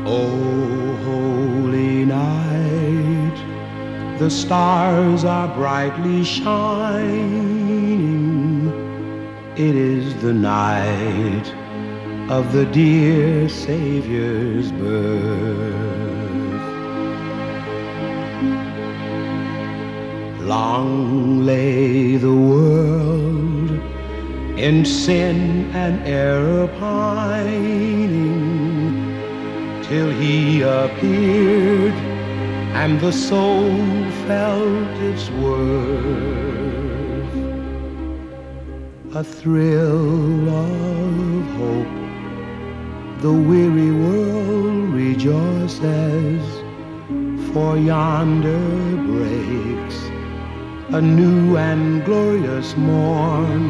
O holy night, the stars are brightly shining. It is the night of the dear Savior's birth. Long lay the world in sin and error pining, till He appeared and the soul felt its worth. A thrill of hope, the weary world rejoices, for yonder breaks a new and glorious morn.